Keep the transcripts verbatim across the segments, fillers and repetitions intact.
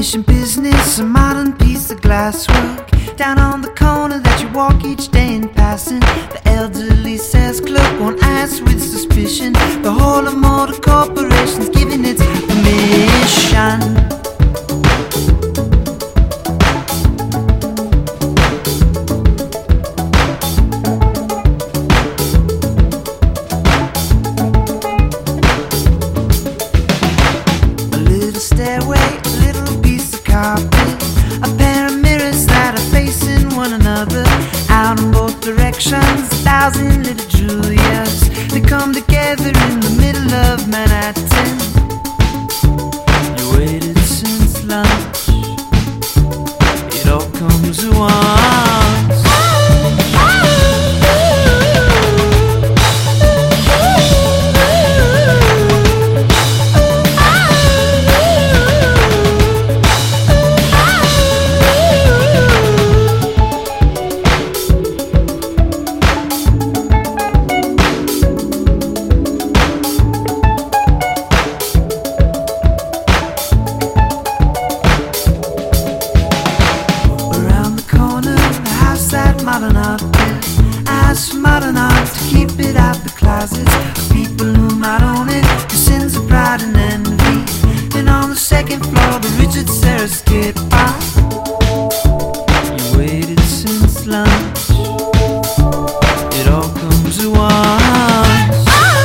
Unfinished business, a modern piece of glasswork down on the corner that you walk each day in passing. The elderly says clerk won't ask with suspicion. The whole of motor corporation's giving its permission. Stairway, a little piece of carpet, a pair of mirrors that are facing one another. Out in both directions, a thousand little Julias, they come together in the middle of Manhattan. You waited since lunch, it all comes at once. Modern art, ask for modern art to keep it out the closets. People who might own it, the sins of pride and envy. And on the second floor, the Richard Serra skate park. You waited since lunch, it all comes at once.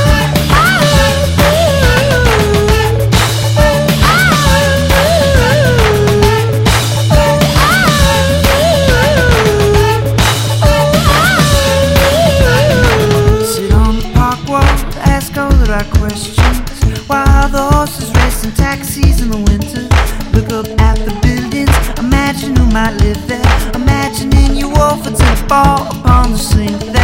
Questions, while the horses race in taxis in the winter. Look up at the buildings, imagine who might live there. Imagining you offer to fall upon the same thing.